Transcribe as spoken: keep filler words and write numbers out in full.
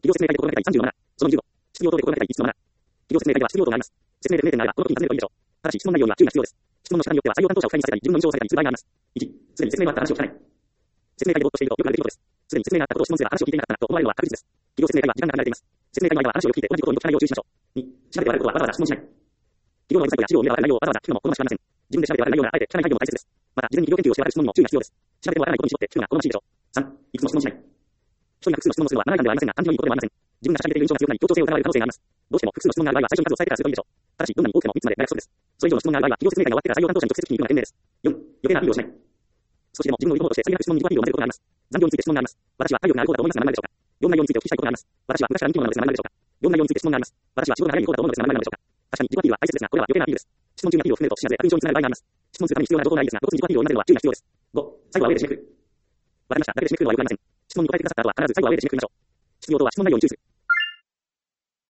企業説明会で心がけたいさんじゅうのなな、そのにじゅうご、質疑応答で心がけたいいつつのなな、企業説明会では質疑応答があります。説明で不明点があれば、この時に尋ねるといいでしょう。ただし質問内容には注意が必要です。質問の仕方によっては採用担当者を不快にさせたり、自分の印象を下げたりする場合があります。いち、すでに説明があった話を聞かない。説明会でぼーっとしているとよくある出来事です。すでに説明があったことを質問すれば話を聞いていなかったなと思われるのは確実です。企業説明会は時間が限られています。説明会の間は話をよく聞いて同じことをよく聞かないよう注意しましょう。に、調べてわかることはわざわざ質問しない。企業のウェブサイトや資料を見ればわかる内容をわざわざ聞くのも好ましくありません。自分で調べてわかる内容ならあえて聞かない配慮も大切です。また、事前に企業研究をしてわかる質問にも注意が必要です。調べてもわからないことに絞って聞くのが好ましいでしょう。さん、いくつも質問しない。一人が複数の質問をするのはマナー違反ではありませんが、感じのいいことではありません。自分がしゃべっている印象が強くなり、協調性を疑われる可能性があります。どうしても複数の質問がある場合は最初に数を抑えてからするといいでしょう。ただし、どんなに多くてもみっつまで大約束です。それ以上の質問がある場合は、企業説明会が終わってから採用担当者に直接聞きに行くのが賢明です。よん、余計なアピールをしない。少しでも自分のいるものとして限りなく質問に自己アピールを混ぜることがあります。残業について質問があります。私は体力がある方だと思いますが何なのでしょうか。業務内容についてお聞きしたいことがあります。私は昔から人気者なのですが何なのでしょうか。業務内容について質問があります。私は仕事が長い方だと思うのですが何なのでしょうか。確かに自己アピールは大切ですが、これは余計なアピールです。質問中にアピールを含めると自信やぜ悪印象につながる場合があります。質問するために必要な情報がないですが、露骨に自己アピールを混ぜるのは注意が必要です。ご、最後は上で締めくくる。わかりました。だけで締めくくるのはよくありません。質問に答えてくださった後は必ず最後は上で締めくくりましょう。質疑応答は質問内容に注意する。